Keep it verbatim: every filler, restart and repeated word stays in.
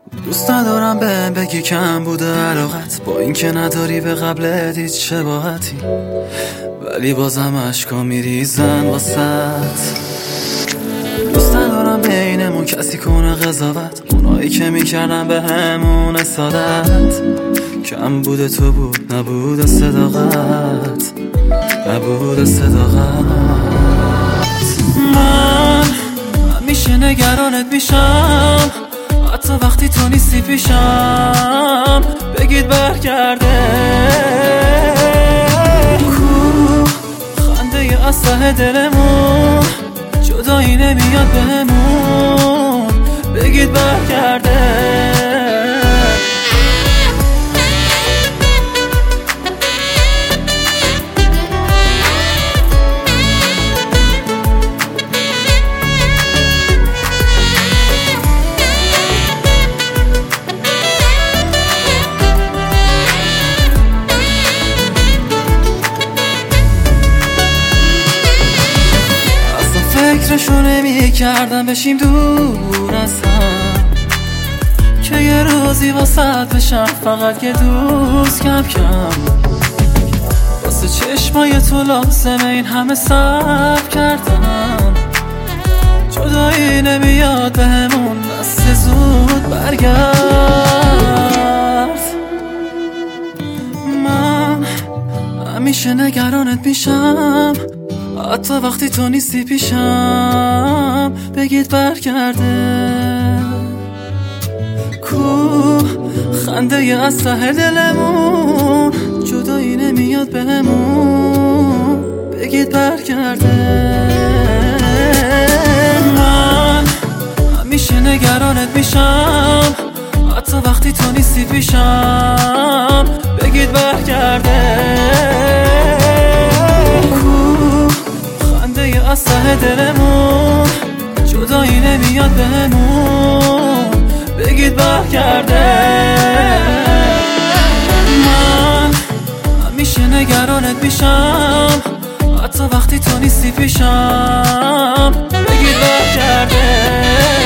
دوست ندارم بهم بگی کم بوده علاقت، با اینکه نداری به قبل دید شباهتی، ولی بازم عشقا میریزن واسط. دوست ندارم بینمون کسی کنه قضاوت، اونایی که میکردن به همون اسادت. کم بوده تو بود نبوده صداقت، نبوده صداقت. من همیشه نگرانت میشم، حتی وقتی تو نیستی پیشم، بگید برگرده. کو خنده اصله دلمون، جدایی نمیاد بهمون، بگید برگرده. فکرشو نمی کردم بشیم دور از هم، که یه روزی واسط بشم فقط یه دوست کم کم. واسه چشمای تو لازمه این همه صبر کردم، جدایی نمیاد بهمون، بس زود برگرد. من همیشه نگرانت میشم، حتی وقتی تو نیستی پیشم، بگید برگرده. کو خنده اصله دلمون، جدایی نمیاد بهمون، بگید برگرده. من همیشه نگرانت میشم، حتی وقتی تو نیستی پیشم، بگید برگرده. اصله دلمون، جدایی نمیاد بهمون، بگید برگرده. من همیشه نگرانت میشم، حتی وقتی تو نیستی پیشم، بگید برگرده.